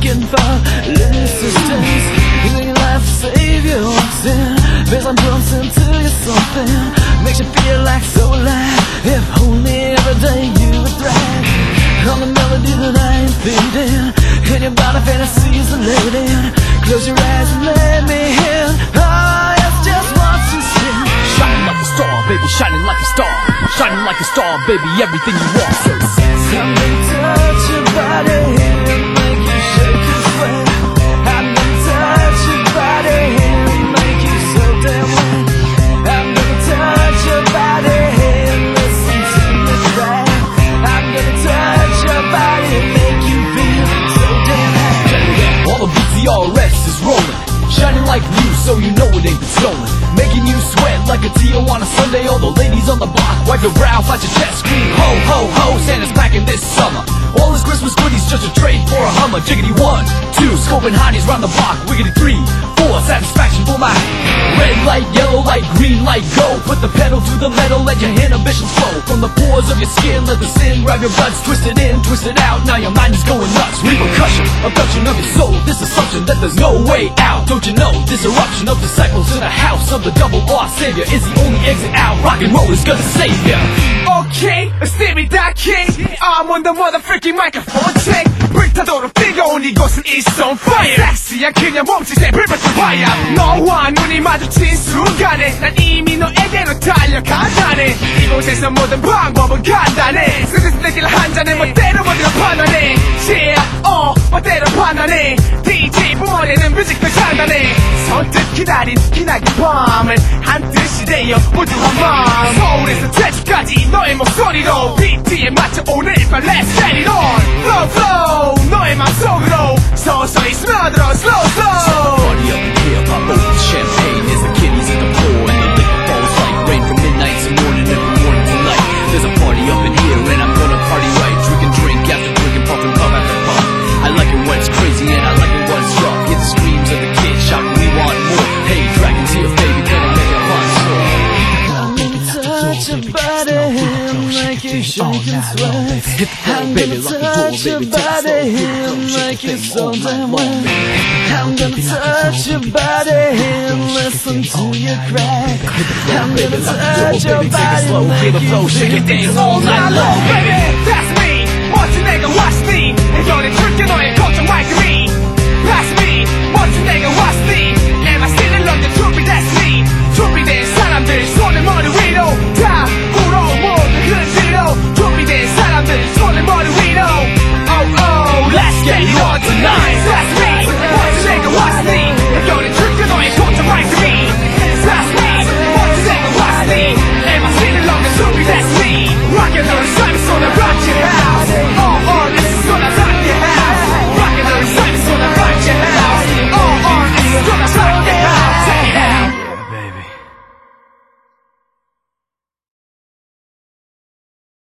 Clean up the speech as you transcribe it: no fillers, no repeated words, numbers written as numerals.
looking for little assistance. You think life will save you once in, but I'm bumps into you something makes you feel like so alive. If only every day you would thrive on the melody that I ain't feeding, and your body fantasies are laid in. Close your eyes and let me in. Oh, it's just what you see. Shining like a star, baby, shining like a star. Shining like a star, baby, everything you want. So I'm gonna touch your body and make you shake and sweat. I'm gonna touch your body and make you so damn wet. I'm gonna touch your body and listen to me cry. I'm gonna touch your body and make you feel so damn happy. all the BTRS is rolling, shining like new, so you know it ain't been stolen. Making you sweat like a Tijuana Sunday. All the ladies on the block wipe your brow, flash your chest, scream ho ho ho. Santa's packing this summer. All his Christmas goodies just a trade for a Hummer. Jiggity 1, 2, scoping hotties round the block. Wiggity 3, 4, satisfaction for my red light, yellow light, green light, go. Put the pedal to the metal, let your inhibitions flow. From the pores of your skin, let the sin grab your guts. Twist it in, twist it out, now your mind is going nuts. Repercussion, abduction of your soul. This assumption that there's no way out. Don't you know, this eruption of disciples in the house of the double R savior is the only exit out. Rock and roll is gonna save ya. Okay, it's Stevie Dot King. I'm on the motherfucking microphone check. 불타도록 뜨거운 이곳은 is on fire. 섹시한 그녀 몸짓에 불붙은 fire. 너와 눈이 마주친 순간에 난 이미 너에게로 달려간다네. 이곳에서 모든 방법은 간단해. 스트레스를 한 잔에 멋대로 모두가 판단해. Yeah, 멋대로 판단해. DJ 부모에는 뮤직도 장단해. 선뜻 기다린 기나긴 밤을 한뜻이 되어 모두 한 마음. 서울에서 제주까지 너의 목소리로 BT에 맞춰 오늘 밤 Let's get it on. Flow flow 너의 맘속으로 서서히 스며들어 slow slow. Party up in here, pop open the champagne. There's the kiddies in the pool and the liquor falls like rain from midnight to morning, every morning till night. There's a party up in here and I'm gonna party right. Drinking drink after drinking, pumping pub after pub. I like it when it's crazy and I like it when it's rough. Hear the screams of the kids shouting, we want more. Hey, Dragon's here, baby, can I make it fun? So I'm gonna touch your body and make you shake and sweat. I'm gonna touch your body and make you so damn wet. I'm gonna touch your body and listen to you cry. I'm gonna touch your body and make you shake it, dance all night long. Baby, that's me. 멋진 내가 왔으니 해결해 줄게 너의 걱정 말거니. That's me. 멋진 내가 왔으니 MIC는 런던 준비됐으니. 준비된 사람들 손을 머리 위로 다 불어 모두 흔들어. 준비된 사람들 손을 머리 위로. Oh oh, let's get it on tonight.